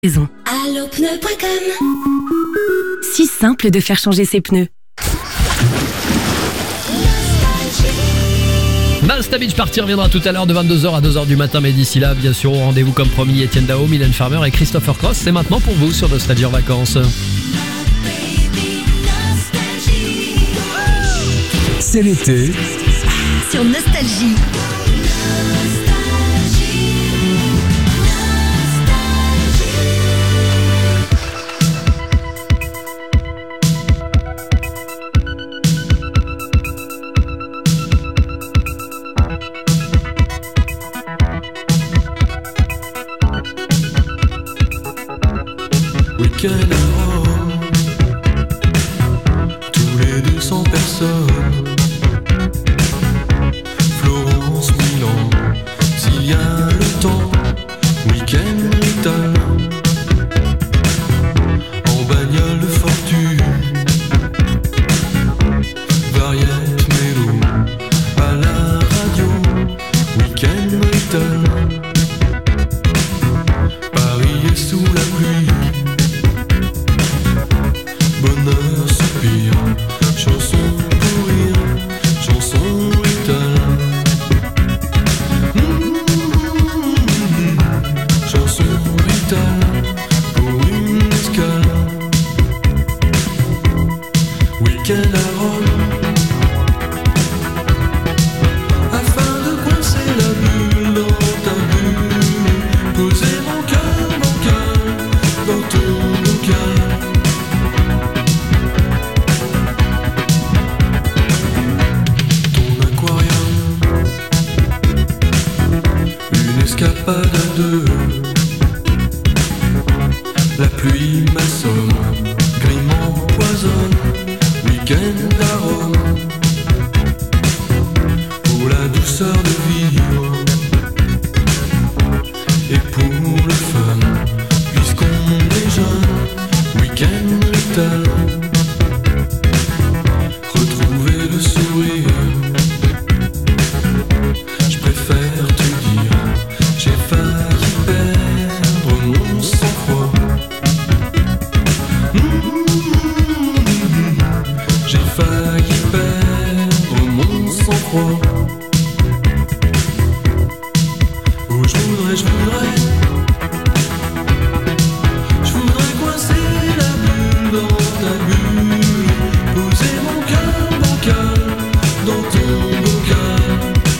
Allopneu.com. Si simple de faire changer ses pneus. Malsta Beach Party reviendra tout à l'heure de 22h à 2h du matin, mais d'ici là, bien sûr, au rendez-vous comme promis, Etienne Dao, Mylène Farmer et Christopher Cross. C'est maintenant pour vous sur Nostalgie en vacances. C'est l'été Sur Nostalgie. Week-end à Rome, tous les 200 personnes. Florence, Milan, s'il y a le temps. Week-end brutal, en bagnole fortune. Variette mélo, à la radio. Week-end brutal, Paris est sous la pluie. Bonheur, soupir, chanson pour rire, chanson brutale. Chanson brutale pour une escale. Week-end à Rome, afin de coincer la bulle dans ta bulle. Poser mon cœur dans ton bocal. Escapade à deux, la pluie m'assomme, grime empoisonne. Week-end à Rome, pour la douceur de vivre et pour le fun, puisqu'on est jeune. Week-end brutal, retrouver le sourire. Je préfère te dire, j'ai failli perdre mon sang-froid. J'ai failli perdre mon sang-froid. Oh, je voudrais coincer la bulle dans ta bulle. Poser mon cœur bancal dans ton bocal.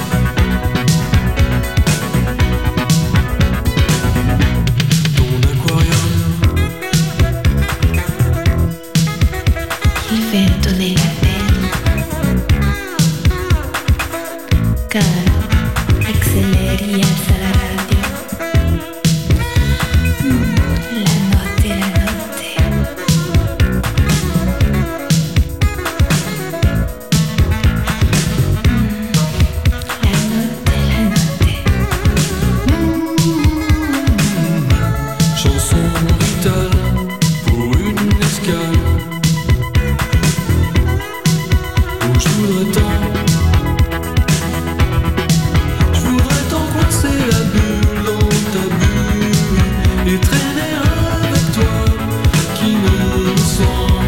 Il fait donner la peine. Cœur, accélère y alza la radio. La notte, la notte. La notte, la notte. Chanson vitale pour une escale. Oh, je voudrais tant coincer la bulle dans ta bulle et traîner avec toi qui ne sent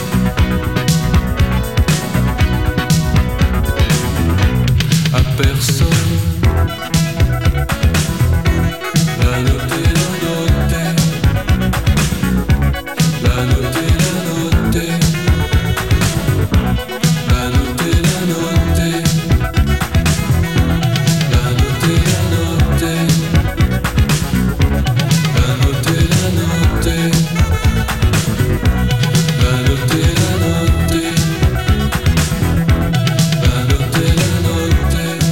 à personne. La note est la note, la note est la note, la note est la note, la note est la note, la note est la note, la note est la note, la note est la note.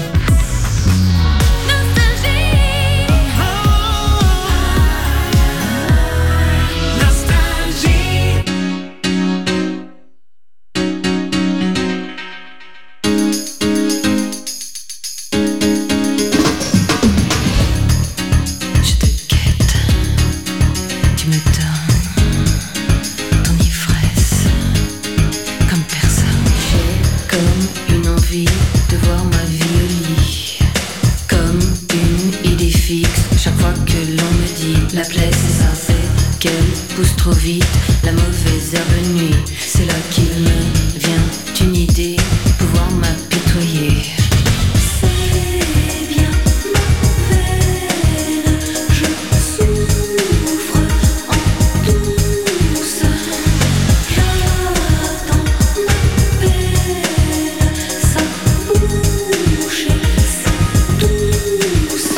Je te guette, tu me donnes ton ivresse comme personne. J'ai comme une envie de voir ma vie au lit, comme une idée fixe chaque fois que l'on me dit la plaie c'est ça, c'est pousse trop vite, la mauvaise herbe nuit. C'est là qu'il me vient une idée, pouvoir m'apitoyer. C'est bien ma peine, je souffre en douce. J'attends ma peine, sa bouche et sa douce.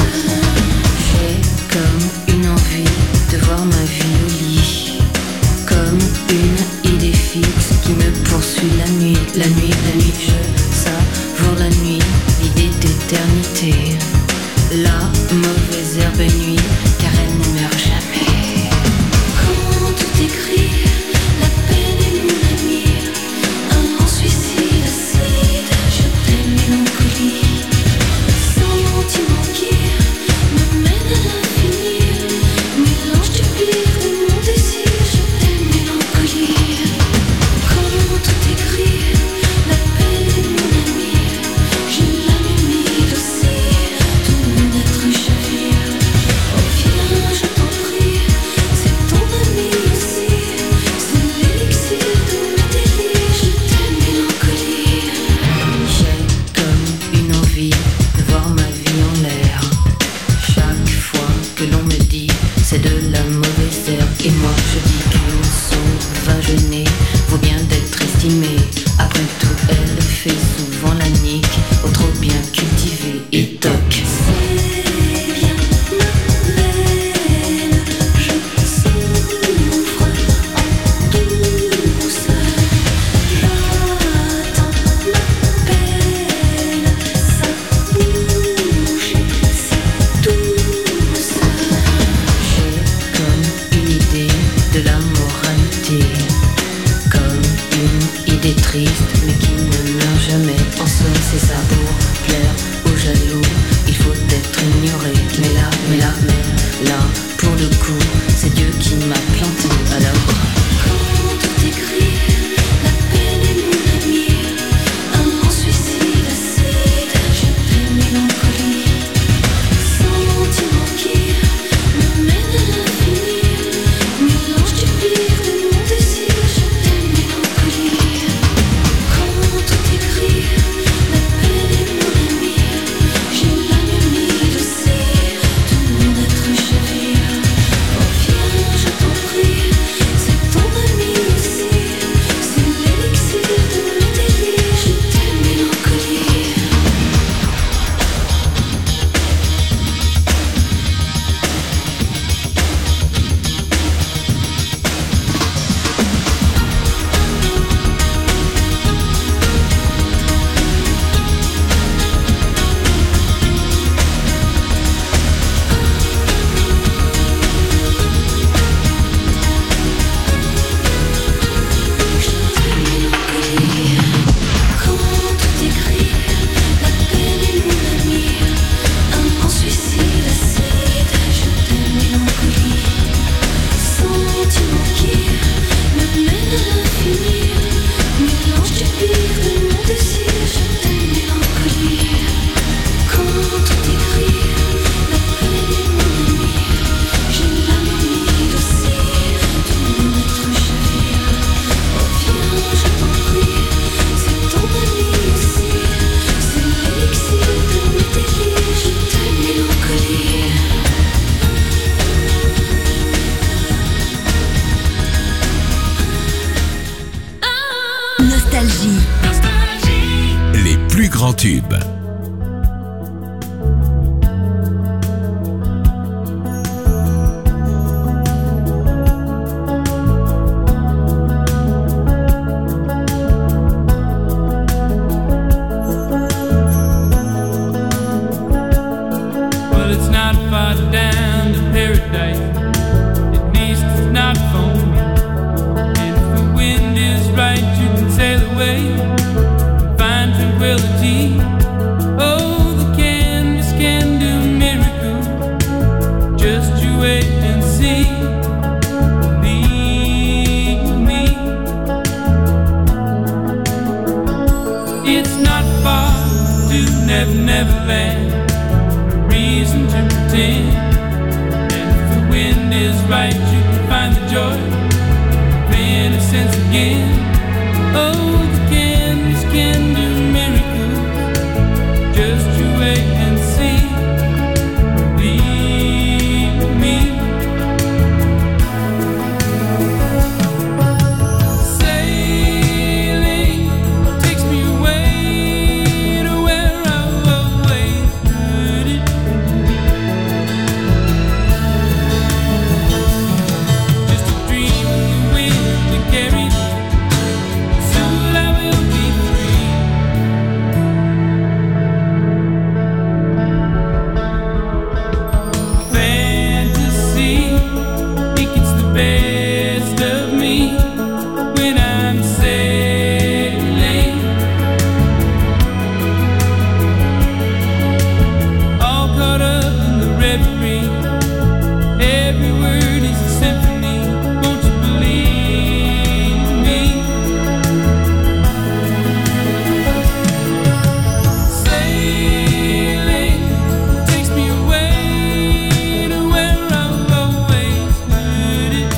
J'ai comme une envie de voir ma vie au lit, comme une idée fixe qui me poursuit la nuit, la nuit, la nuit. Je savoure la nuit, l'idée d'éternité. La mauvaise herbe nuit, car elle ne meurt jamais. Quand tout est gris, la peine est mon ami. Un suicide acide, je t'aime mélancolie. Sentiment qui me mène à l'infini, mélange du pire de mon désir, je t'aime mélancolie. Quand tout est gris, la peine est mon ami. J'ai l'âme humide aussi, tout mon être chavire. Oh viens, je t'en prie, c'est ton ami aussi. C'est l'élixir de mes délires, je t'aime mélancolie. J'ai comme une envie de voir ma vie en l'air. Chaque fois que l'on me dit c'est de la mauvaise herbe, et moi je dis qu'une sauvage née vaut bien d'être estimée. Après tout, elle fait souvent la nique au trop bien cultivé et toc. C'est bien ma peine, je souffre en douce. J'attends ma peine, sa bouche et sa douce. J'ai comme une idée de la moralité, comme une idée triste mais qui ne meurt jamais. En somme c'est ça, pour plaire aux jaloux, il faut être ignoré. Mais là, pour le coup, c'est Dieu qui m'a planté. Alors quand tout est gris, la peine est mon ami. Un suicide acide, je t'aime mélancolie. Sentiment qui me mène à l'infini, mélange du pire de mon désir, je t'aime mélancolie. Quand tout est gris, la peine est mon ami. J'ai l'âme humide aussi, tout mon être chavire. Oh viens, je t'en prie, c'est ton ami aussi. C'est l'élixir de mes délires, je t'aime mélancolie. Quand tout est gris, la peine est mon ami. Un suicide acide, je t'aime mélancolie. Sentiment qui me mène à l'infini, mélange du pire de mon désir, je t'aime mélancolie. Quand tout est gris, la peine est mon ami. J'ai l'âme humide aussi, tout mon être chavire. Oh viens, je t'en prie, c'est ton ami aussi. C'est l'élixir de mes délires, je t'aime mélancolie. Nostalgie. les plus grands tubes. Well, it's not far down to paradise. At least it's not for me. And if the wind is right, you can sail away and find tranquility. Oh, the canvas can do miracles. Just you wait and see. Believe me. It's not far to Never Land. Reason to pretend. And if the wind is right, you can find find the joy of innocence again. Oh, the candles can do miracles. Just you wait and see. Believe me. Sailing takes me away to where I've always heard it. Just a dream of the wind that carries me. Soon I will be free. Fantasy, it gets the best of me when I'm sailing. All caught up in the reverie. Every word is a symphony. Won't you believe me? Sailing takes me away to where I've always heard it.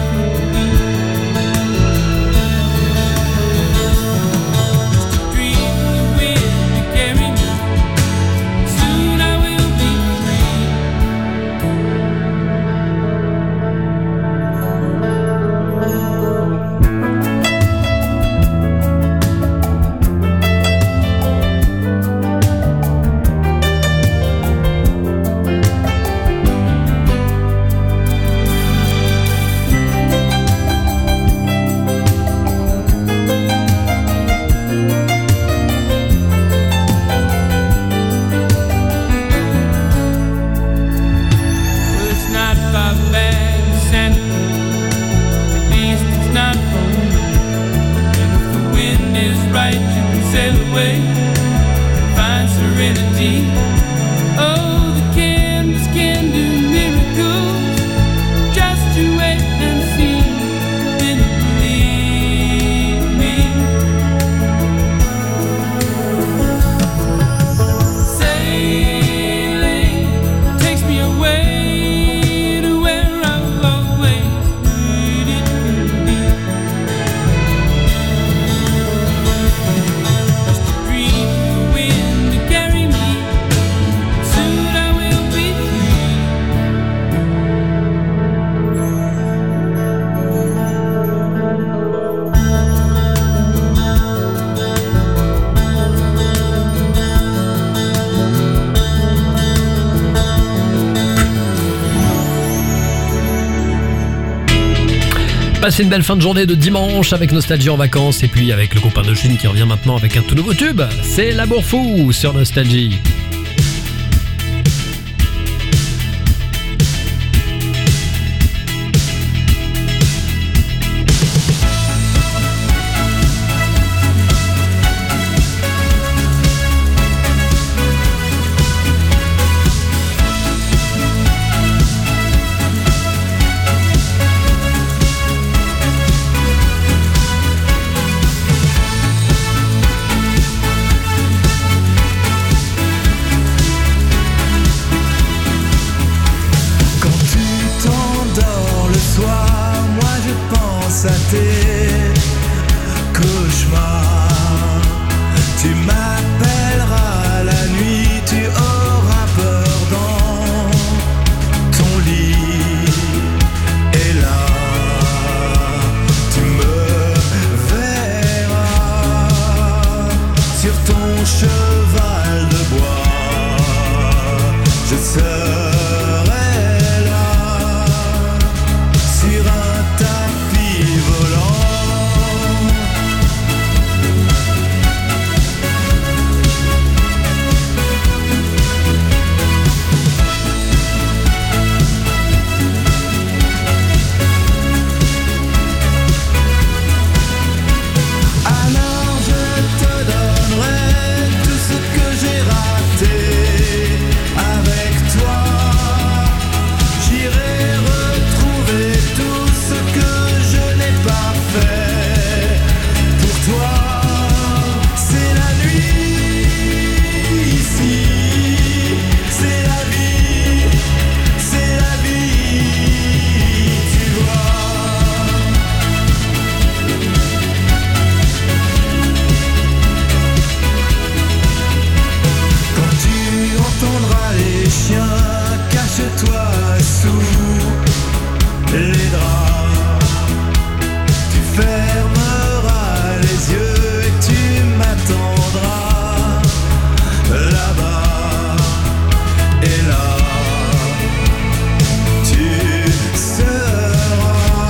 Just a dream of the wind to carry me. Soon I will be free. Well, it's not far back to Santa Cruz. At least it's not home. And if the wind is right, you can sail away and find serenity. Oh, the candles can do miracles. Just you wait and see. Then you believe me. Sailing takes me away to where I've always heard it could be. Just a dream of the wind to carry me. Soon I will be free. Passez une belle fin de journée de dimanche avec Nostalgie en vacances et puis avec le groupe Indochine qui revient maintenant avec un tout nouveau tube. C'est L'amour fou sur Nostalgie. Quand tu t'endors le soir, moi je pense à tes cauchemars. Tu m'appelleras la nuit, tu auras peur dans ton lit. Et là, tu me verras sur ton cheval de bois. Je serai là sur un tapis volant. fermeras les yeux et tu m'attendras là-bas et là. Tu seras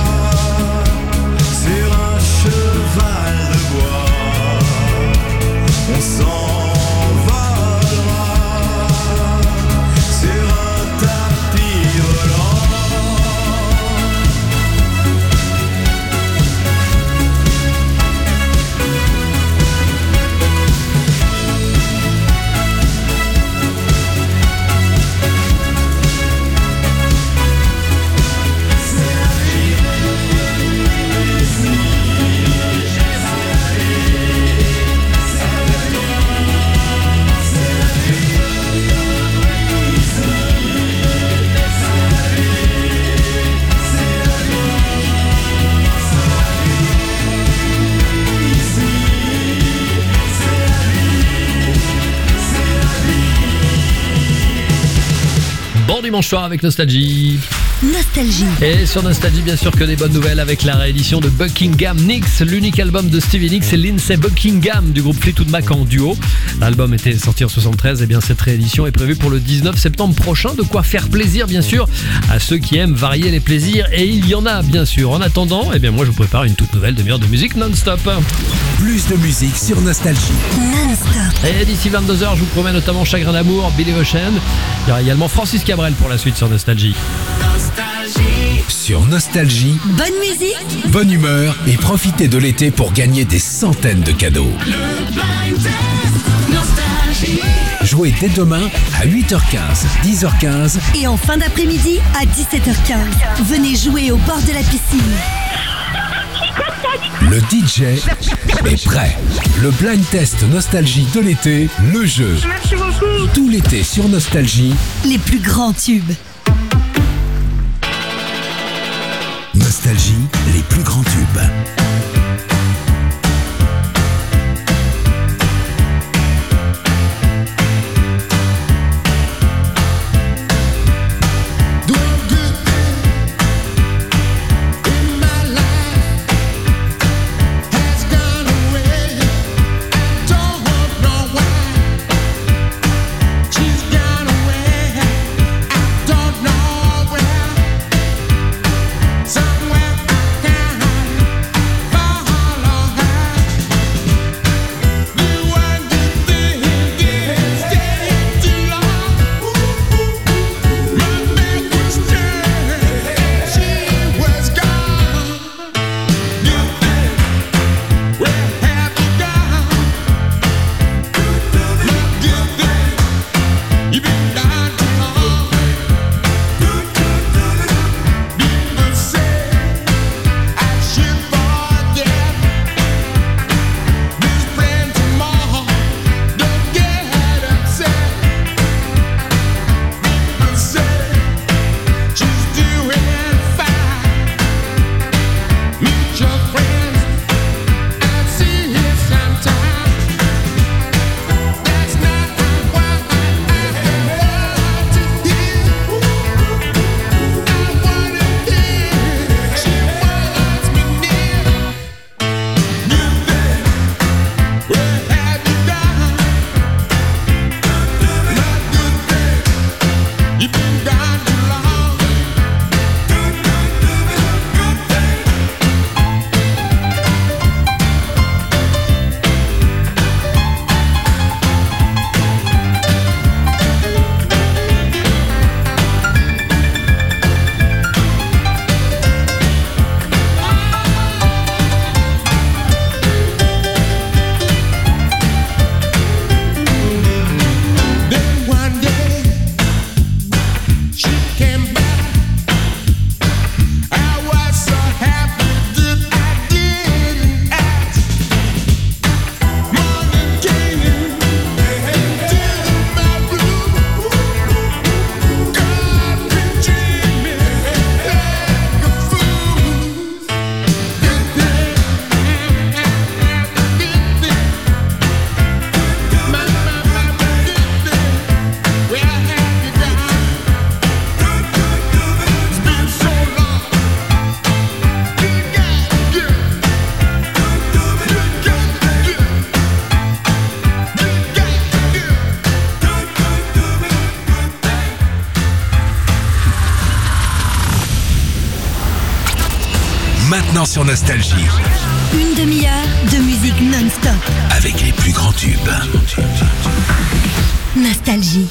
sur un cheval de bois. On s'envolera sur un tapis volant. Bon dimanche soir avec Nostalgie. Nostalgie. Et sur Nostalgie, bien sûr que des bonnes nouvelles avec la réédition de Buckingham Nicks, l'unique album de Stevie Nicks et Lindsey Buckingham du groupe Fleetwood Mac en duo. L'album était sorti en 73, et bien cette réédition est prévue pour le 19 septembre prochain. De quoi faire plaisir, bien sûr, à ceux qui aiment varier les plaisirs, et il y en a, bien sûr. En attendant, eh bien moi je vous prépare une toute nouvelle demi-heure de musique non-stop. Plus de musique sur Nostalgie. Non-stop. Et d'ici 22h, je vous promets notamment Chagrin d'amour, Billy Ocean. Il y aura également Francis Cabrel pour la suite sur Nostalgie. Sur Nostalgie, Bonne musique. bonne humeur et profitez de l'été pour gagner des centaines de cadeaux. Jouez dès demain à 8h15, 10h15 Et en fin d'après-midi à 17h15. Venez jouer au bord de la piscine. Le DJ est prêt. Le blind test Nostalgie de l'été, le jeu. Tout l'été sur Nostalgie. Les plus grands tubes. Nostalgie, les plus grands tubes. Somewhere I can fall maintenant sur Nostalgie. Une demi-heure de musique non-stop. Avec les plus grands tubes. Nostalgie.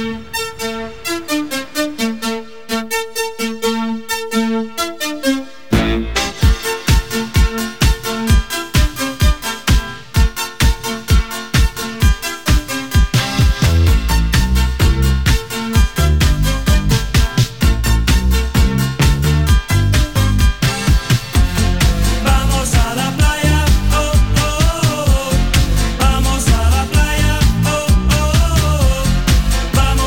Vamos a la playa, oh, oh, oh. Vamos a la playa, oh, oh, oh. Vamos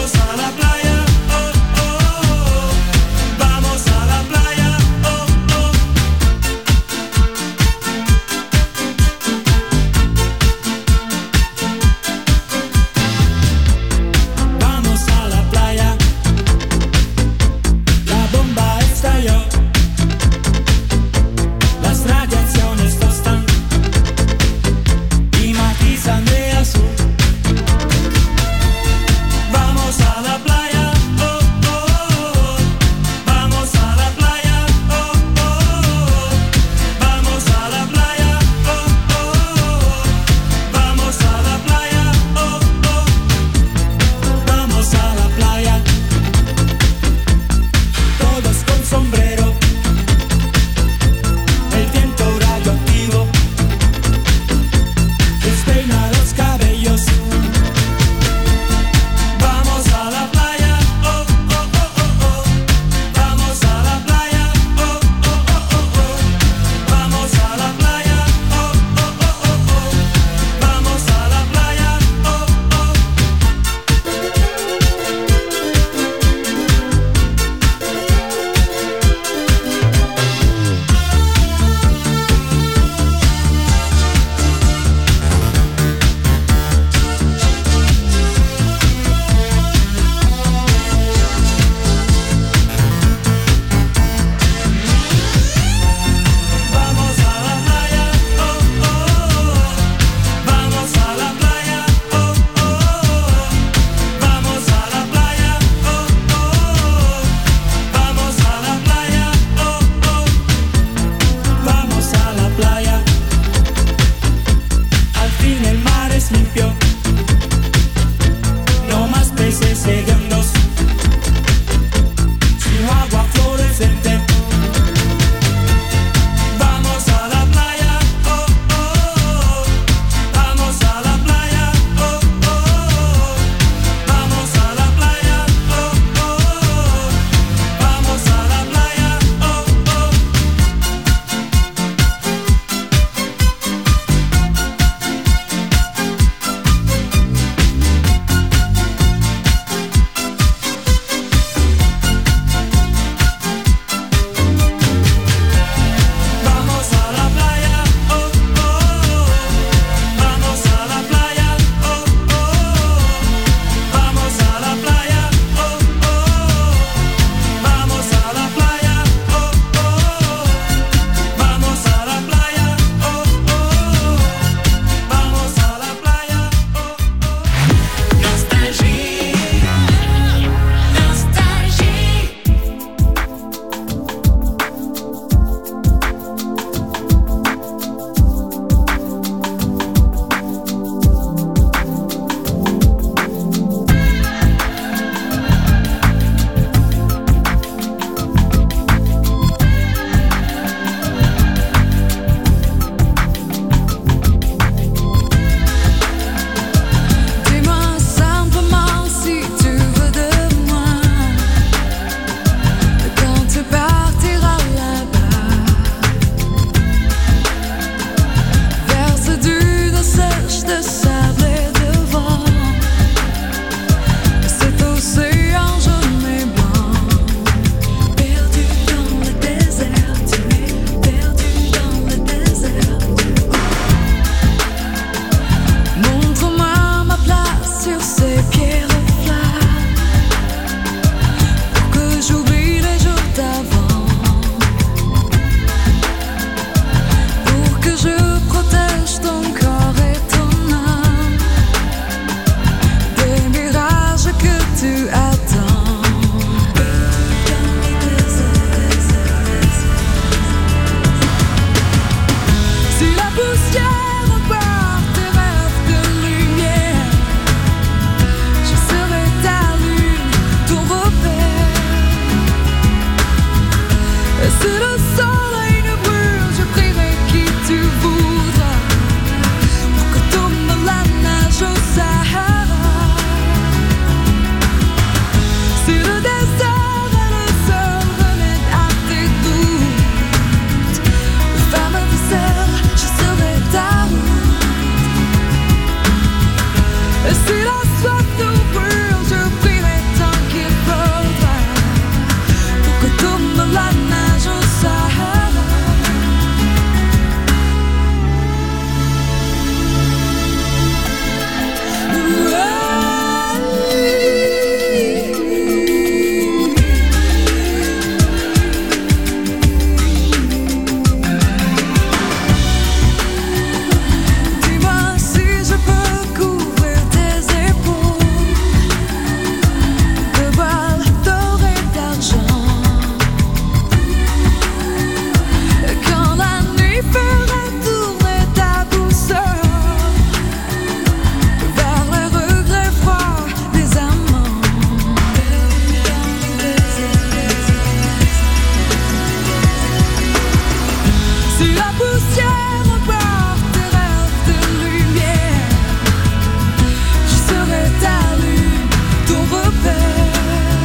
Si la poussière emporte tes rêves de lumière, je serai ta lune, ton repère.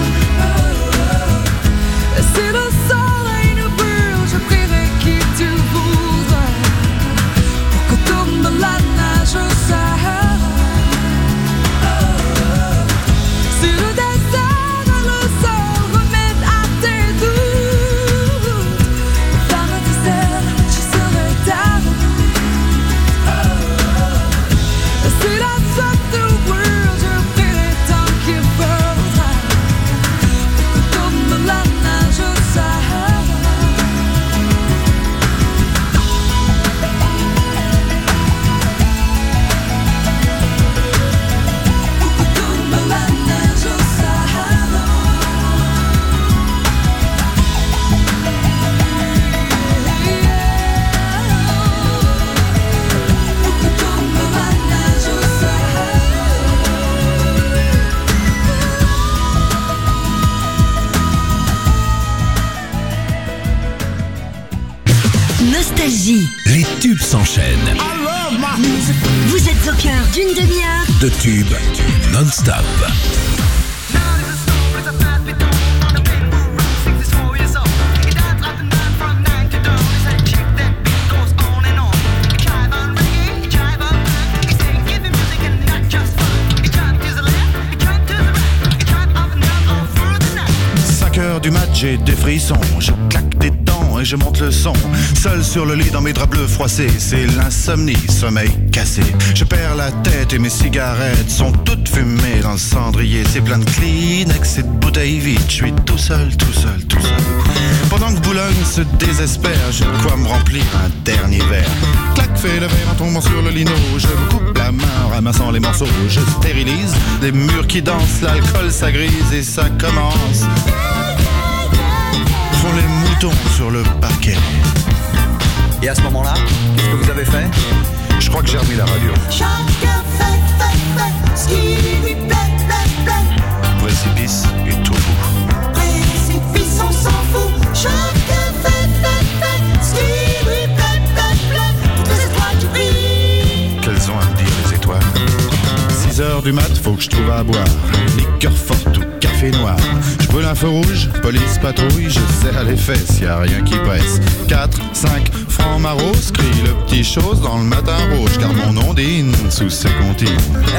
Si le soleil nous brûle, je prierai qui tu voudras pour que tombe la neige au Sahara. Si le désert et le sol remettent à tes doutes, par le désert, je serai ta route. Si la soif nous brûle, je prierai tant qu'il faudra pour que tombe la neige au Sahara. Pour que tombe la neige au Sahara. Pour que tombe la neige au Nostalgie. Les tubes s'enchaînent. Vous êtes au cœur d'une demi-heure De tubes non-stop. Du mat, j'ai des frissons, je claque des dents et je monte le son. Seul sur le lit dans mes draps bleus froissés, c'est l'insomnie, sommeil cassé. Je perds la tête et mes cigarettes sont toutes fumées dans le cendrier. C'est plein de Kleenex et de bouteilles vides, je suis tout seul, tout seul, tout seul. Pendant que Boulogne se désespère, j'ai de quoi me remplir un dernier verre. Clac, fais le verre en tombant sur le lino. Je me coupe la main en ramassant les morceaux. Je stérilise les murs qui dansent, l'alcool ça grise et ça commence. Font les moutons sur le parquet. Et à ce moment-là, qu'est-ce que vous avez fait? Je crois que j'ai remis la radio. Chacun fait ce qui lui plaît. Précipice et tout bout. Précipice, on s'en fout. Chacun fait ce qui lui plaît. Toutes les étoiles qui brillent. Qu'elles ont à me dire les étoiles. 6h du mat, faut que je trouve à boire. Liqueur forte ou café noir. Je brûle un feu rouge, police patrouille. Je serre les fesses, y a rien qui presse. 4, 5 francs maros, crie le petit chose dans le matin rouge. Car mon ondine sous ses comptines.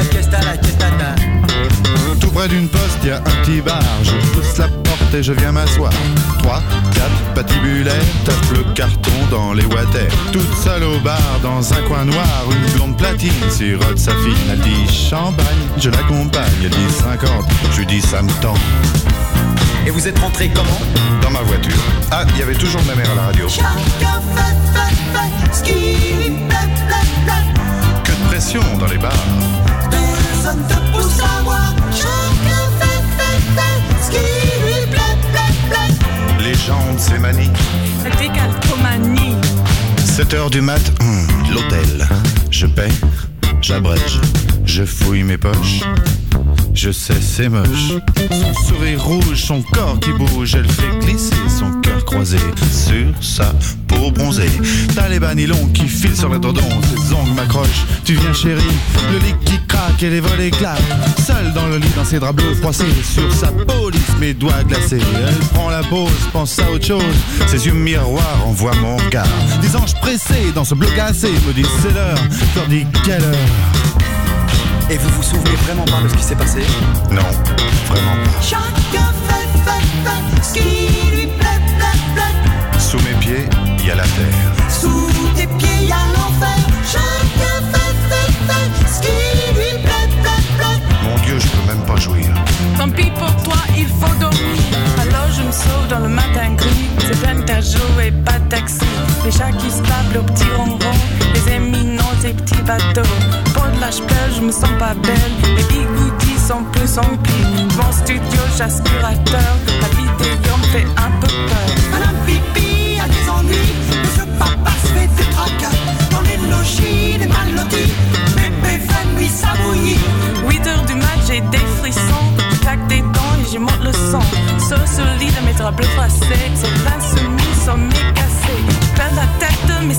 Tout près d'une poste, y a un petit bar. Je pousse la porte et je viens m'asseoir. 3, 4 patibulaires, tape le carton dans les water. Toute seule au bar, dans un coin noir, une blonde platine sirote sa fille. Elle dit champagne, je l'accompagne. Elle dit 50, je lui dis ça me tend. Et vous êtes rentré comment? Dans ma voiture. Ah, il y avait toujours ma mère à la radio. Chacun fait ce qui lui plaît. Que de pression dans les bars. Personne te pousse à boire. Chacun fait ce qui lui plaît. Les gens ont de ces manies. La décalcomanie. 7h du mat, l'hôtel. Je paie, j'abrège, je fouille mes poches. Je sais, c'est moche. Son sourire rouge, son corps qui bouge. Elle fait glisser son cœur croisé sur sa peau bronzée. T'as les bas nylons qui filent sur l'édredon. Ses ongles m'accrochent. Tu viens chérie, le lit qui craque et les volets claquent. Seule dans le lit, dans ses draps bleus froissés. Sur sa peau lisse, mes doigts glacés. Elle prend la pause, pense à autre chose. Ses yeux miroirs envoient mon regard. Des anges pressés dans ce bleu glacé me disent c'est l'heure. Je leur dis quelle heure. Et vous vous souvenez vraiment pas de ce qui s'est passé? Non, vraiment pas. Chacun fait ce qui lui plaît. Sous mes pieds, il y a la terre. Sous tes pieds, il y a l'enfer. Chacun fait ce qui lui plaît. Mon Dieu, je peux même pas jouir. Tant pis pour toi, il faut dormir. Alors je me sauve dans le matin gris. C'est plein d'ajots et pas de taxi. Les chats qui se tapent au petit ronron. Les éminents, ces petits bateaux. Pour de l'âge pleure, je me sens pas belle. Les bigoudis sont plus remplis. Mon studio, j'aspirateur. La vidéo me fait un peu peur. Madame Pipi a des ennuis. Monsieur Papa se fait des tracas. Dans les logis, les mal lotis. Bébé fait nuit, ça bouillit. 8h du mat, j'ai des frissons. Je claque des dents et j'y monte le son. Sur ce lit de mes draps bleus froissés. C'est plein soumis, sommeil cassé. Je perds la tête de mes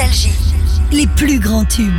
Nostalgie, les plus grands tubes.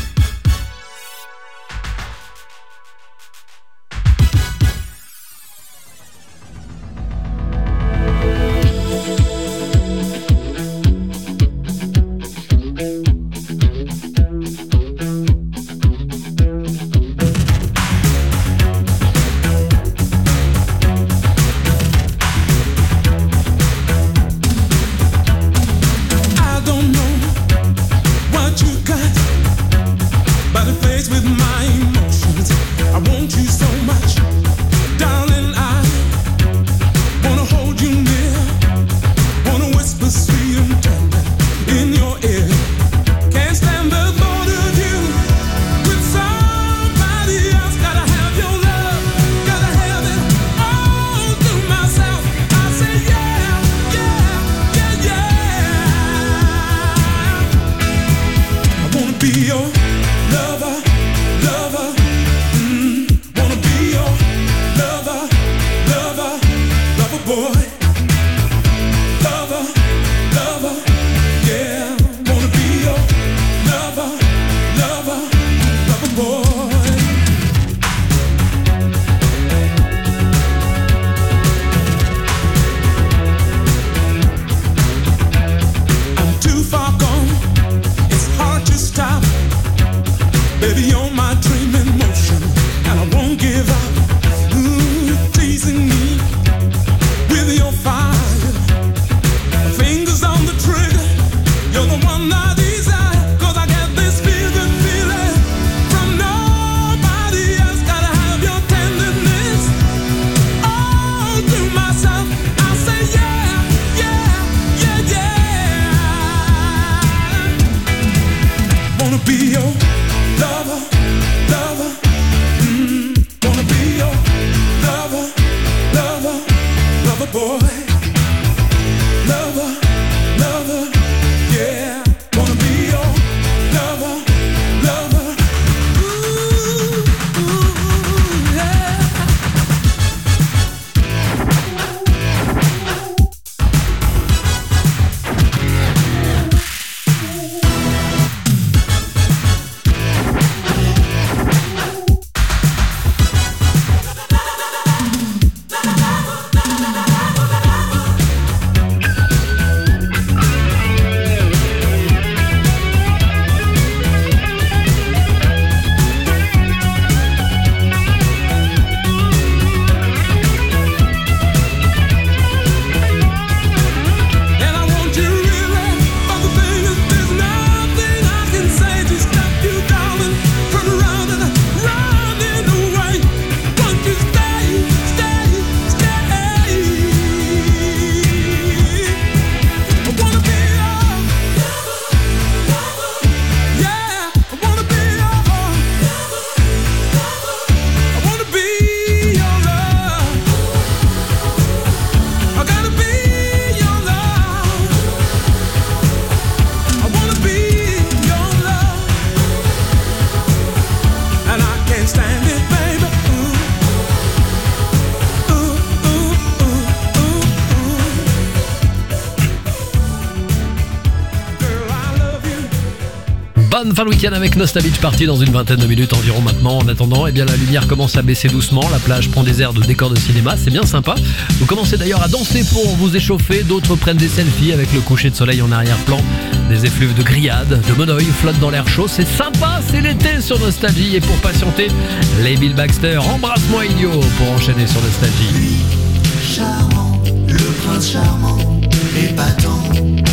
Fin de week-end avec Nostalgie Party dans une vingtaine de minutes environ maintenant. En attendant, eh bien, la lumière commence à baisser doucement. La plage prend des airs de décor de cinéma. C'est bien sympa. Vous commencez d'ailleurs à danser pour vous échauffer. D'autres prennent des selfies avec le coucher de soleil en arrière-plan. Des effluves de grillades, de monoï flottent dans l'air chaud. C'est sympa, c'est l'été sur Nostalgie. Et pour patienter, les Bill Baxter, Embrasse-moi idiot pour enchaîner sur Nostalgie. Lui, charmant, le prince charmant, épatant.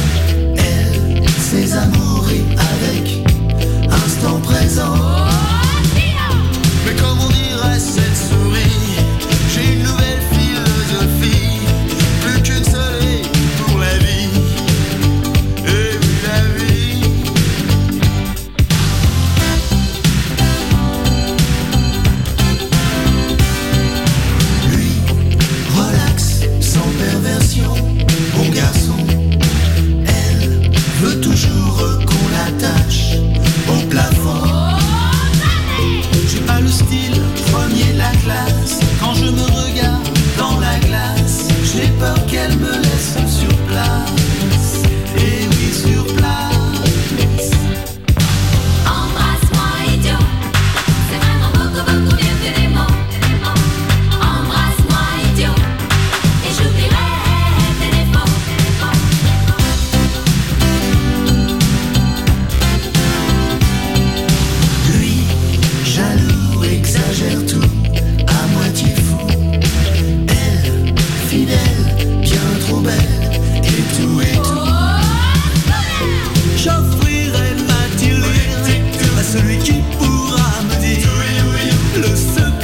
Elle, ses amours avec instant présent. Mais comme on dirait cette souris, j'ai une nouvelle philosophie. Plus qu'une seule et pour la vie. Et puis la vie. Lui, relax, sans perversion, bon garçon. Elle veut toujours qu'on l'attache au plafond. J'ai pas le style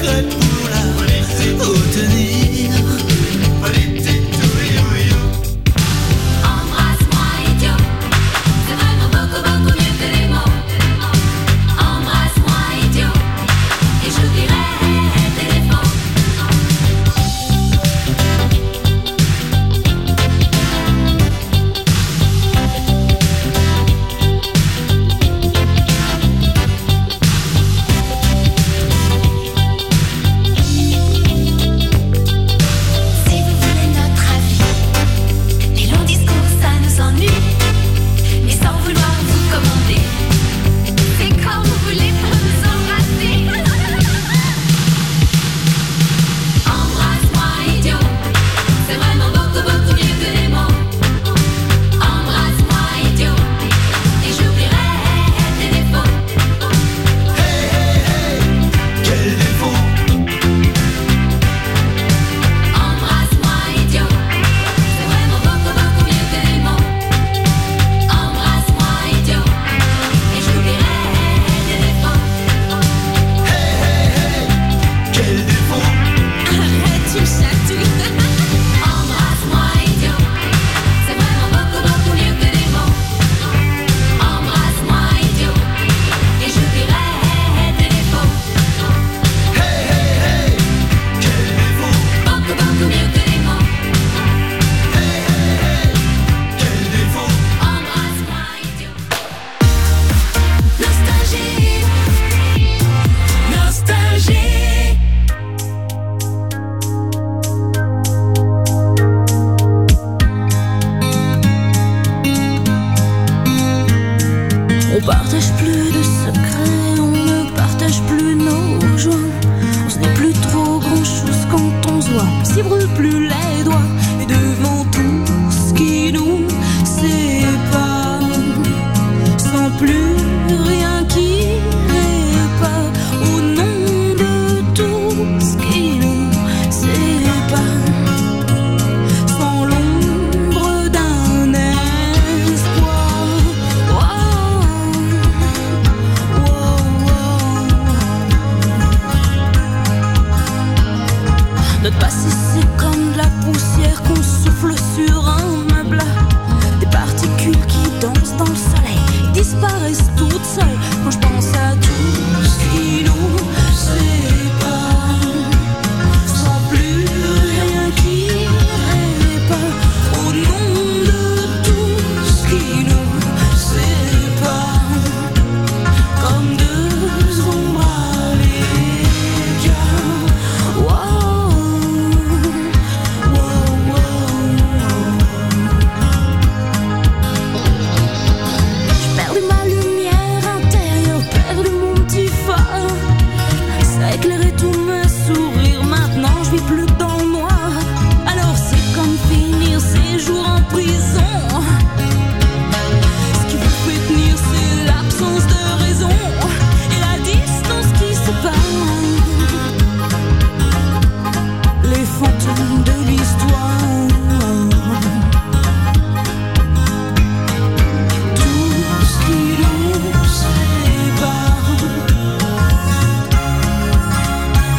regrette pour la retenir. Embrasse-moi idiot, c'est vraiment beaucoup beaucoup mieux que les mots. Embrasse-moi idiot, et j'oublierai tes défauts. Si vous voulez notre avis, les longs discours ça nous ennuie, mais sans vouloir vous commander, c'est quand vous voulez pour nous embrasser. Embrasse-moi idiot, c'est vraiment beaucoup beaucoup mieux que les mots. Embrasse-moi idiot, et j'oublierai tes défauts. Quel défaut! Embrasse-moi idiot, c'est vraiment beaucoup beaucoup mieux que les mots. Embrasse-moi idiot, et j'oublierai tes défauts. Quel défaut! Arrête, tu me chatouilles. Embrasse-moi idiot, c'est vraiment beaucoup beaucoup mieux que les mots. Embrasse-moi idiot, et j'oublierai tes défauts. Quel défaut! Beaucoup beaucoup mieux que les mots. Quel défaut! Embrasse-moi idiot. Nostalgie, nostalgie. On partage plus de secrets, on ne partage plus nos joies. On se dit plus trop grand chose quand on se voit. On s'y brûle plus les doigts. Et devant tout ce qui nous sépare, sans plus rien qui répare. Au nom de tout ce qui nous sépare, sans l'ombre d'un espoir. Notre passé c'est comme de la poussière qu'on souffle sur un meuble. Des particules qui dansent dans le soleil disparaissent toutes seules. Quand je pense à tout ce qui nous sépare, sans plus rien qui répare. Au nom de tout ce qui nous sépare, comme deux ombres à l'écart. J'ai perdu ma lumière intérieure, perdu mon petit phare. Ça éclairait tous mes sourires, maintenant je vis plus que dans le noir. Alors c'est comme finir ces jours en prison. Ce qui vous fait tenir c'est l'absence de raison et la distance qui sépare. Les fantômes de l'histoire. Tout ce qui nous sépare.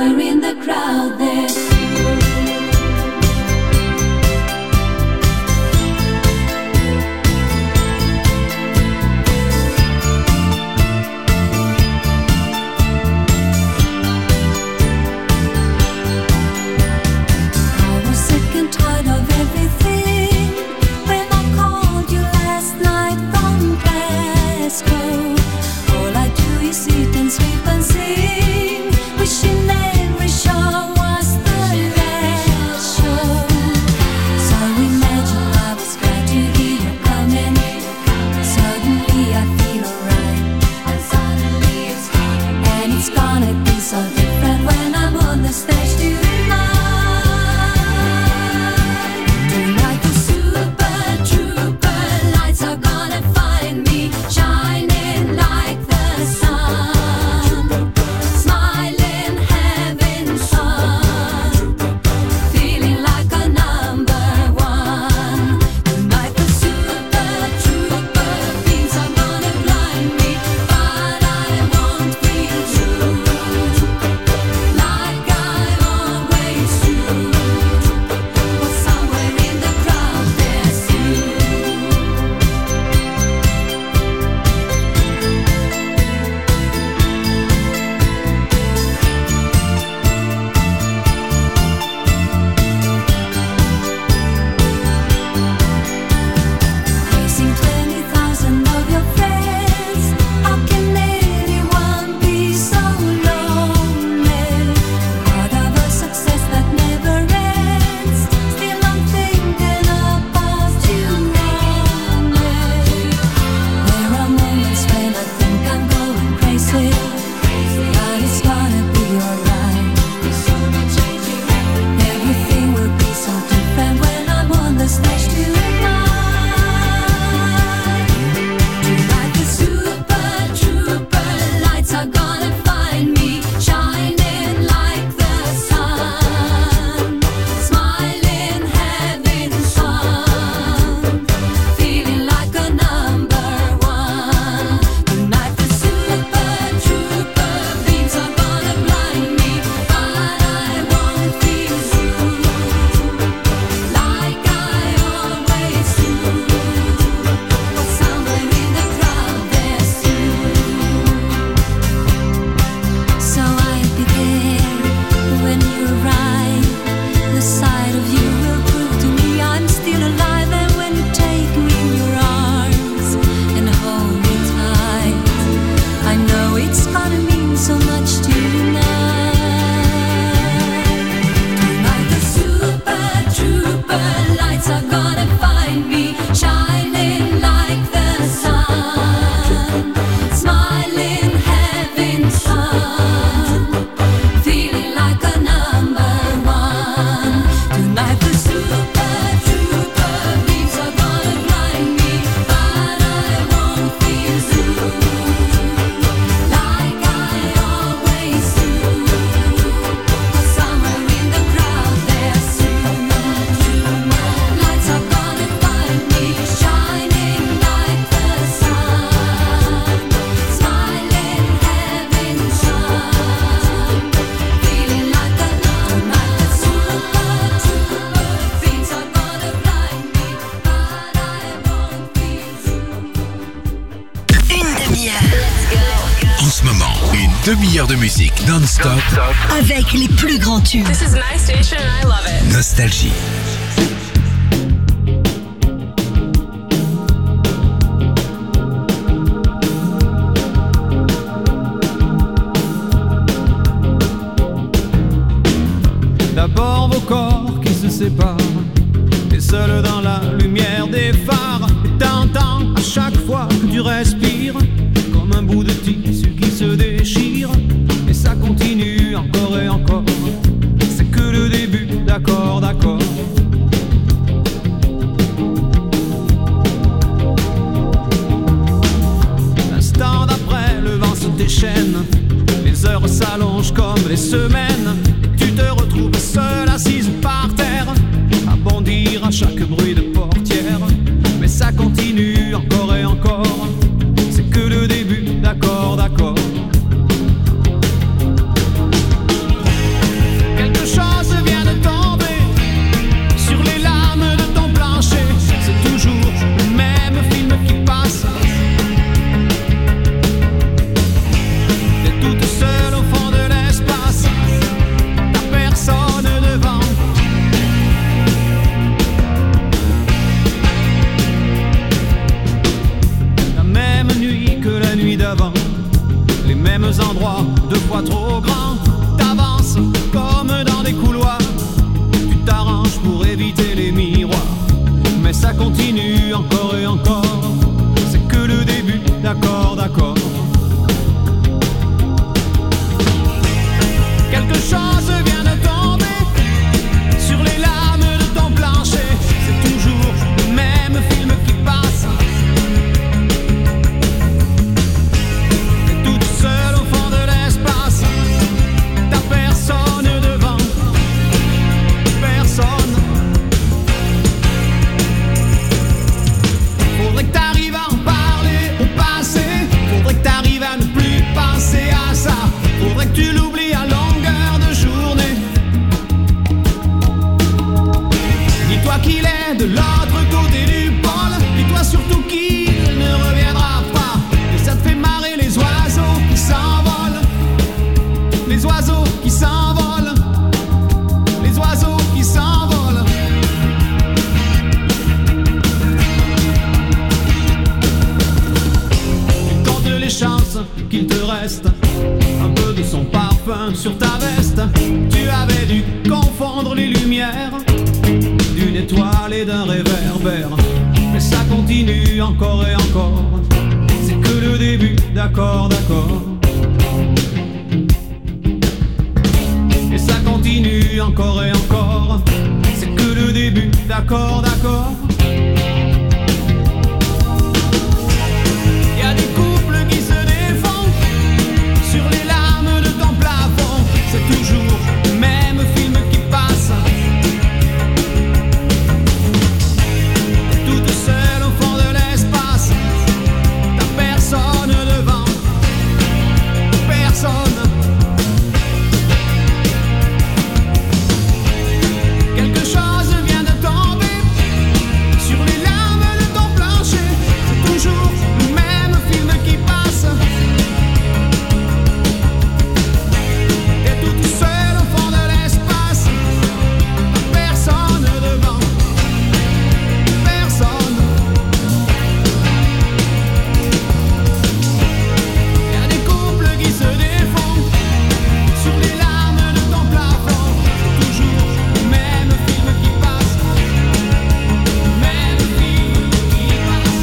somewhere in the crowd there's demi-heure de musique non-stop avec les plus grands tubes. This is my station and I love it. Nostalgie. D'abord vos corps qui se séparent, et seul dans la lumière des phares. Et t'entends à chaque fois que tu respires, comme un bout de tissu qui se déchire. Et ça continue encore et encore, c'est que le début, d'accord, d'accord. L'instant d'après, le vent se déchaîne, les heures s'allongent comme les semaines. Et tu te retrouves seule assise par terre, à bondir à chaque bruit de portière. Mais ça continue encore et encore, c'est que le début, d'accord, d'accord. nuit d'avant. Les mêmes endroits, 2 fois trop grands. T'avances comme dans des couloirs. Tu t'arranges pour éviter les miroirs. Mais ça continue encore et encore. C'est que le début, d'accord, d'accord. Quelque chose vient de tomber sur les lames de ton plancher. C'est toujours le même film qui passe. T'es toute seule au fond de l'espace. T'as personne devant, personne. Faudrait que t'arrives à en parler au passé. Faudrait que t'arrives à ne plus penser à ça. Faudrait que tu l'oublies à longueur de journée. Dis-toi qu'il est de l'autre côté du pôle. Dis-toi surtout qu'il ne reviendra pas. Et ça te fait marrer les oiseaux qui s'envolent. Les oiseaux qui s'envolent. Les oiseaux qui s'envolent. Il compte les chances qu'il te reste un peu de son parfum sur ta veste. Tu avais dû confondre les lumières d'une étoile et d'un réverbère. Mais ça continue encore et encore. C'est que le début, d'accord, d'accord. Et ça continue encore et encore. C'est que le début, d'accord, d'accord. Y a des couples qui se défendent sur les lames de ton plafond. C'est toujours le même film qui passe. Toute seule au fond de l'espace. T'as personne devant, personne. Quelque chose vient de tomber sur les lames de ton plancher. C'est toujours le même film qui passe. T'es toute seule au fond de l'espace. Personne devant, personne. Y'a des couples qui se défendent sur les lames de ton plafond. C'est toujours le même film qui passe. Le même film qui passe.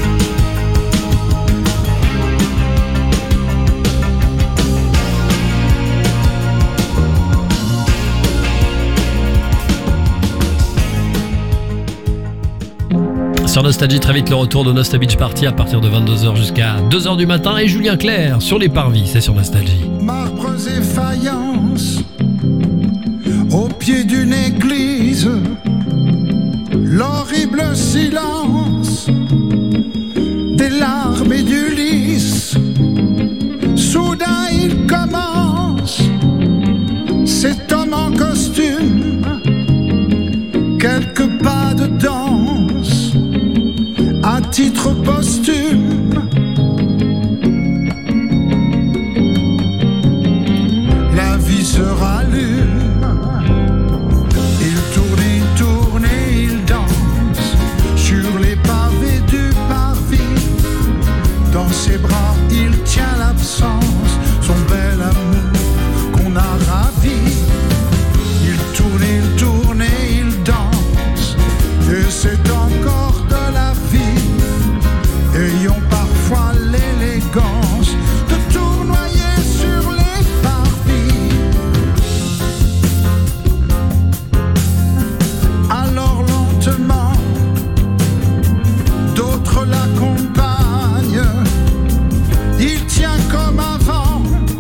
Sur Nostalgie, très vite le retour de Nostal Beach Party à partir de 22h jusqu'à 2h du matin. Et Julien Clerc sur les parvis, c'est sur Nostalgie. Marbres et faïences au pied d'une église, l'horrible silence des larmes et du lys. Soudain il commence, cet homme en costume, quelques pas de danse à titre posthume. La vie se rallume. Il tourne et il danse sur les pavés du parvis. Dans ses bras il tient l'absence, son bel amour qu'on a ravi. Il tourne et il danse, et c'est encore de la vie. Ayons parfois l'élégance de tournoyer sur les parvis. Alors lentement, d'autres l'accompagnent. Il tient comme avant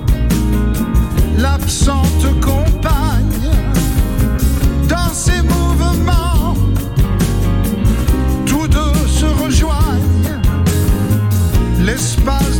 l'absente compagne. Dans ses mouvements, tous deux se rejoignent. L'espace